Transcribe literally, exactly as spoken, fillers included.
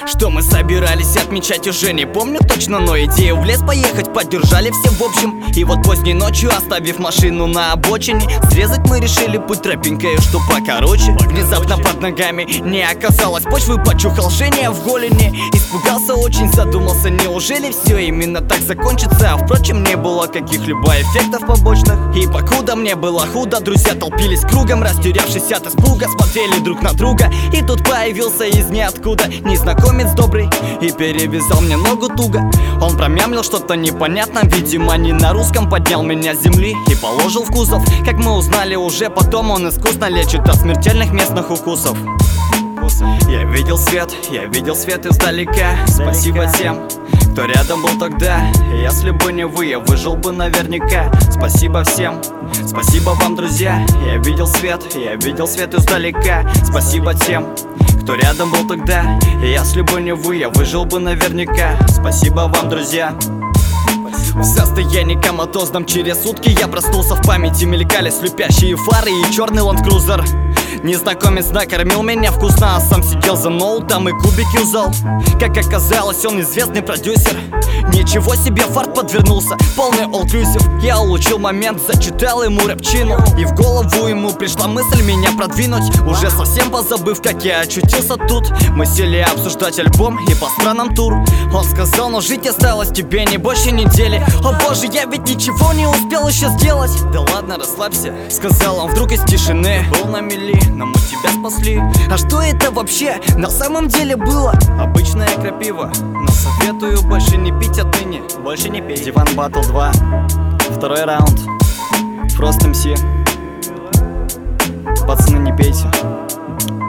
что мы собирались отмечать, уже не помню точно, но идею в лес поехать поддержали все в общем. И вот поздней ночью, оставив машину на обочине, срезать мы решили путь тропинкой, что покороче. Внезапно под ногами не оказалось почвы, почухал жжение в голени. Испугался очень, задумался, неужели все именно так закончится? А впрочем, не было каких-либо эффектов побочных. И покуда мне было худо, друзья толпились кругом, растерявшись от испуга, смотрели друг на друга. И тут появился из ниоткуда незнакомец добрый и перевязал мне ногу туго. Он промямлил что-то непонятно, видимо не на русском, поднял меня с земли и положил в кузов. Как мы узнали уже потом, он искусно лечит от смертельных местных укусов. Я видел свет, я видел свет издалека. Спасибо тем, кто рядом был тогда. Если бы не вы, я выжил бы наверняка. Спасибо всем, спасибо вам, друзья. Я видел свет, я видел свет издалека. Спасибо тем, кто рядом был тогда. Если бы не вы, я выжил бы наверняка. Спасибо вам, друзья. В состоянии коматозном через сутки я проснулся, в памяти мелькали слепящие фары и черный ленд-крузер. Незнакомец накормил меня вкусно, а сам сидел за ноутом и кубики узал. Как оказалось, он известный продюсер. Ничего себе, фарт подвернулся, полный all-inclusive. Я улучил момент, зачитал ему рэпчину, и в голову ему пришла мысль меня продвинуть. Уже совсем позабыв, как я очутился тут, мы сели обсуждать альбом и по странам тур. Он сказал: но жить осталось тебе не больше недели. О боже, я ведь ничего не успел еще сделать. Да ладно, расслабься, сказал он вдруг из тишины. Был на мели, но мы тебя спасли. А что это вообще на самом деле было? Обычная крапива, но советую больше не пить отныне. Больше не пей. Диван Батл два, второй раунд. Фрост эм си. Пацаны, не пейте.